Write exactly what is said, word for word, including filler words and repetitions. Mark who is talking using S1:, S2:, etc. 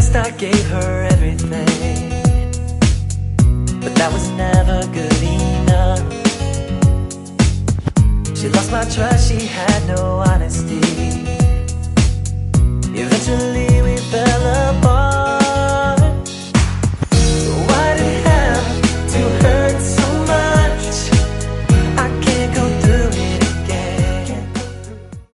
S1: honest, I gave her everything, but that was never good enough. She lost my trust, she had no idea